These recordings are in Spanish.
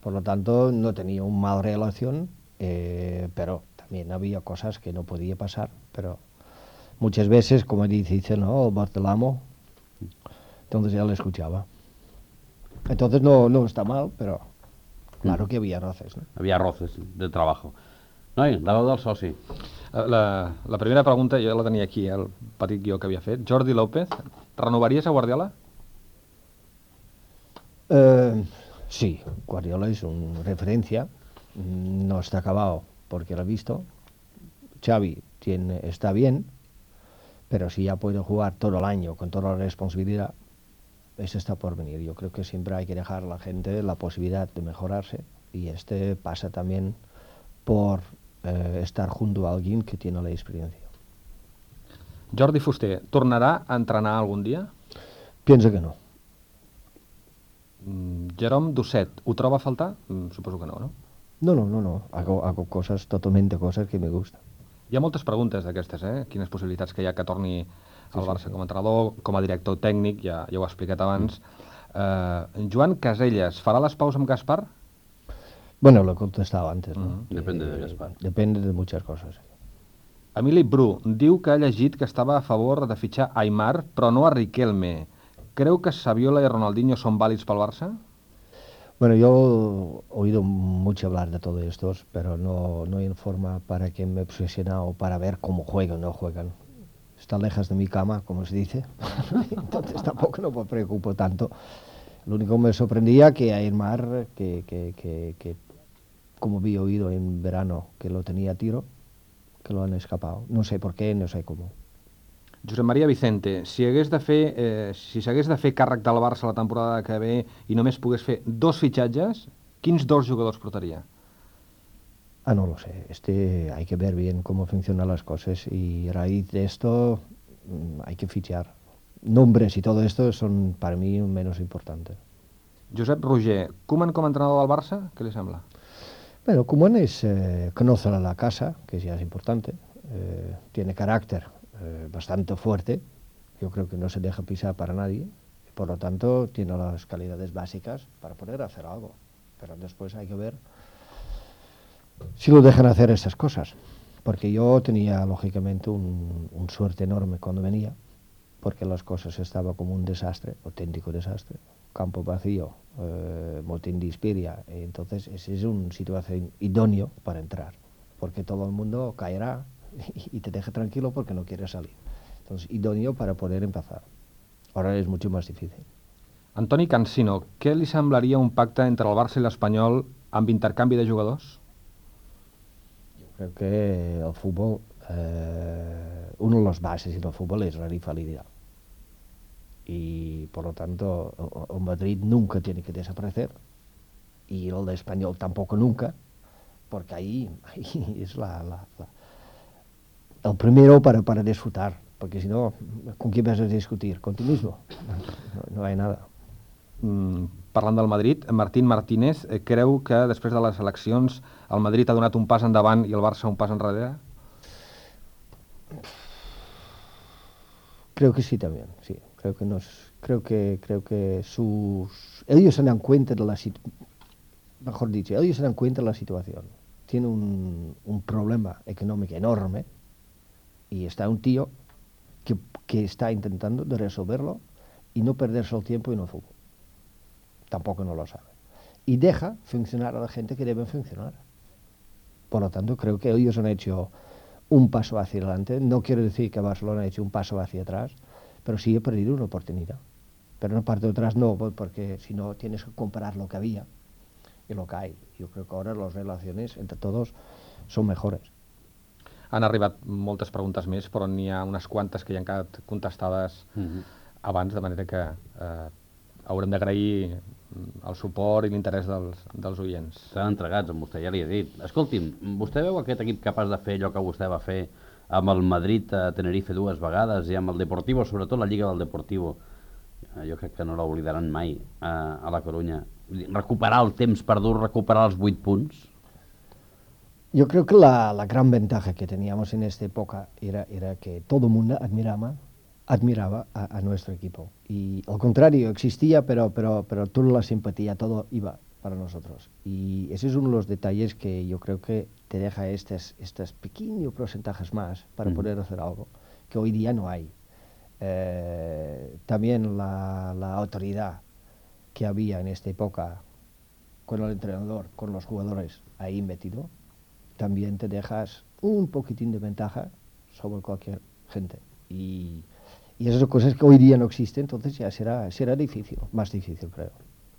Por lo tanto, no tenía una mala relación, pero también había cosas que no podía pasar. Pero muchas veces, como dice, ¿no? El Bartelamo, entonces ya lo escuchaba. Entonces no está mal, pero claro que había roces, ¿no? Havia roces de trabajo. Noi, la veu del soci. La primera pregunta jo la tenia aquí, el petit guió que havia fet. Jordi López, renovaries a Guardiola? Sí, Guardiola es una referencia, no está acabado porque lo he visto. Xavi está bien, pero si ya puede jugar todo el año con toda la responsabilidad, eso está por venir. Yo creo que siempre hay que dejar a la gente la posibilidad de mejorarse y pasa también por estar junto a alguien que tiene la experiencia. Jordi Fuster, tornarà a entrenar algun dia? Pienso que no. Jerome Dusset, ho troba a faltar? Suposo que no, no? No. Hago cosas, totalmente cosas que me gustan. Hi ha moltes preguntes d'aquestes, Quines possibilitats que hi ha que torni al Barça com a entrenador, com a director tècnic, ja ho he explicat abans. Joan Casellas, farà les paus amb Gaspar? Bueno, lo he contestado antes, ¿no? Depende de Gaspar. Depende de muchas cosas. Emili Bru diu que ha llegit que estava a favor de fitxar Aimar, però no a Riquelme. Creu que Saviola i Ronaldinho són vàlids pel Barça? Bueno, yo he oído mucho hablar de todo esto, pero no hay forma para que me he obsesionado para ver cómo juegan o no juegan. Están lejos de mi cama, como se dice, entonces tampoco no me preocupo tanto. Lo único que me sorprendía que Aymar, que como había oído en verano que lo tenía a tiro, que lo han escapado. No sé por qué, no sé cómo. Josep Maria Vicente, si s'hagués de fer càrrec del Barça la temporada que ve i només pogués fer 2 fitxatges, quins 2 jugadors portaria? No lo sé. Hay que ver bien cómo funcionan las cosas y a raíz de esto hay que fichar. Nombres y todo esto son para mí menos importantes. Josep Roger, Koeman com a entrenador del Barça, què li sembla? Bueno, Koeman conoce la casa, que ya es importante, tiene carácter bastante fuerte, yo creo que no se deja pisar para nadie, y por lo tanto tiene las calidades básicas para poder hacer algo, pero después hay que ver si lo dejan hacer esas cosas, porque yo tenía lógicamente un suerte enorme cuando venía, porque las cosas estaban como un desastre, auténtico desastre, campo vacío, molta indispiria, entonces esa es una situación idóneo para entrar, porque todo el mundo caerá y te deja tranquilo porque no quiere salir. Entonces, idóneo para poder empezar. Ahora es mucho más difícil. Antoni Cansino, què li semblaria un pacte entre el Barça i l'Espanyol amb intercanvi de jugadors? Yo creo que el fútbol, una de las bases del fútbol es la rivalidad. Y por lo tanto, el Madrid nunca tiene que desaparecer y el de Español tampoco nunca, porque ahí es el primero para disfrutar, porque si no, ¿con quién vas a discutir? ¿Con ti mismo? No hay nada. Parlant del Madrid, Martín Martínez creu que després de les eleccions el Madrid ha donat un pas endavant i el Barça un pas enrere? Creo que sí también, sí. Creo que ellos se dan cuenta de la situación, mejor dicho, ellos se dan cuenta de la situación. Tiene un problema económico enorme y está un tío que está intentando de resolverlo y no perderse el tiempo en el fútbol. Tampoco no lo sabe. Y deja funcionar a la gente que debe funcionar. Por lo tanto, creo que ellos han hecho un paso hacia adelante. No quiero decir que Barcelona ha hecho un paso hacia atrás, pero sí he perdido una oportunidad. Pero una parte de atrás no, porque si no tienes que comparar lo que había y lo que hay. Yo creo que ahora las relaciones entre todos son mejores. Han arribat moltes preguntes més, però n'hi ha unes quantes que ja han quedat contestades abans, de manera que haurem d'agrair el suport i l'interès dels oients. Estan entregats amb vostè, ja li he dit. Escolti'm, vostè veu aquest equip capaç de fer allò que vostè va fer amb el Madrid a Tenerife 2 vegades i amb el Deportivo, sobretot la Lliga del Deportivo? Jo crec que no l'oblidaran mai a la Corunya. Recuperar el temps perdut, recuperar els 8 punts? Yo creo que la gran ventaja que teníamos en esta época era que todo el mundo admiraba a nuestro equipo. Y al contrario, existía, pero toda la simpatía, todo iba para nosotros. Y ese es uno de los detalles que yo creo que te deja estos pequeños porcentajes más para poder hacer algo, que hoy día no hay. También la autoridad que había en esta época con el entrenador, con los jugadores ahí metido, también te dejas un poquitín de ventaja sobre cualquier gente. Y esas son cosas que hoy día no existen, entonces ya será difícil, más difícil, creo.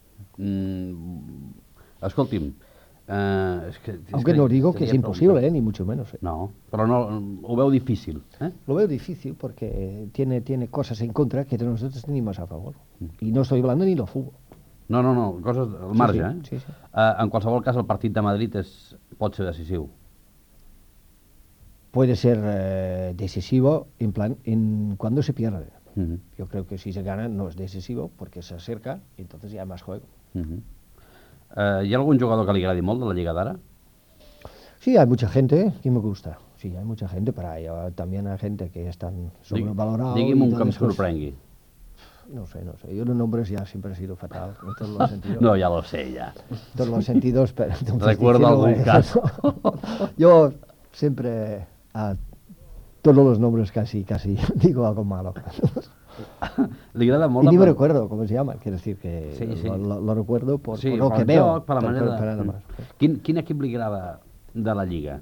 Escolti'm, Aunque no digo que es imposible, ni mucho menos. No, però no, ho veu difícil. Lo veo difícil porque tiene cosas en contra que nosotros tenemos a favor. Y no estoy hablando ni de fútbol. No, coses al marge, sí. En qualsevol cas, el partit de Madrid pot ser decisiu. Puede ser decisivo en plan cuando se pierde. Yo creo que si se gana no es decisivo porque se acerca y entonces ya hay más juego. Hi ha algun jugador que li agradi molt de la Lliga d'ara? Sí, hay mucha gente que me gusta. Sí, hay mucha gente, pero hay también hay gente que están sobrevalorados. Digui'm un que em sorprengui. No sé. Yo los nombres ya siempre he sido fatal en todos los sentidos. No, ya lo sé, ya. En todos los sentidos, pero... Recuerdo algún caso. Yo siempre a todos los nombres casi digo algo malo. Li agrada molt... Y ni me recuerdo cómo se llama, quiero decir que Sí. lo recuerdo por Sí, lo que pel veo. joc, per la manera nada de... más. Quin equip li agrada de la Lliga?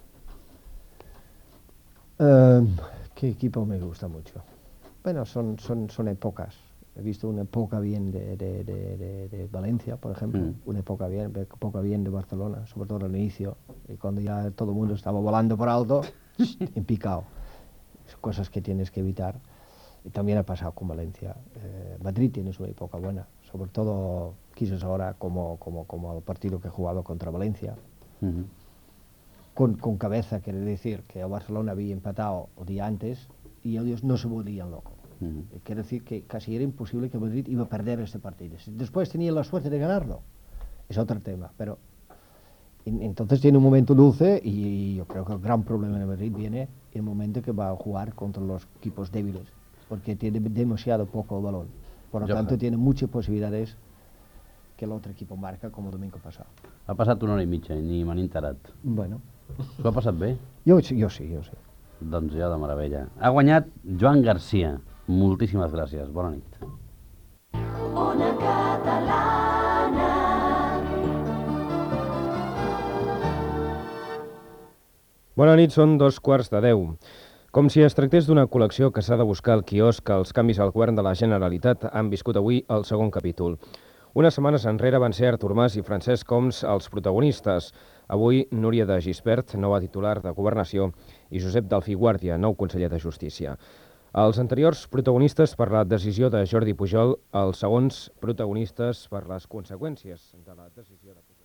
¿Qué equipo me gusta mucho? Bueno, son épocas. He visto una época bien de Valencia, por ejemplo, una época bien de Barcelona, sobre todo al inicio, y cuando ya todo el mundo estaba volando por alto, en picado. Son cosas que tienes que evitar. Y también ha pasado con Valencia. Madrid tiene su época buena, sobre todo quizás ahora como el partido que he jugado contra Valencia. Con cabeza, quiere decir que el Barcelona había empatado el día antes y ellos no se volvían locos. Quiere decir que casi era imposible que Madrid iba a perder este partido. Si después tenía la suerte de ganarlo, es otro tema, pero entonces tiene un momento dulce y yo creo que el gran problema de Madrid viene en el momento que va a jugar contra los equipos débiles, porque tiene demasiado poco el balón. Por lo tanto, tiene muchas posibilidades que el otro equipo marca, como el domingo pasado. Ha passat una hora i mitja i ni m'han enterat. Bueno. S'ho ha passat bé? Jo sí. Doncs ja de meravella. Ha guanyat Joan Garcia. Moltíssimes gràcies. Bona nit. Ona Catalana. Bona nit, són 2:15. Com si es tractés d'una col·lecció que s'ha de buscar al quiosc, els canvis al govern de la Generalitat han viscut avui el segon capítol. Unes setmanes enrere van ser Artur Mas i Francesc Homs els protagonistes. Avui, Núria de Gispert, nova titular de Governació, i Josep Delfí Guàrdia, nou conseller de Justícia. Els anteriors protagonistes per la decisió de Jordi Pujol, els segons protagonistes per les conseqüències de la decisió de Pujol.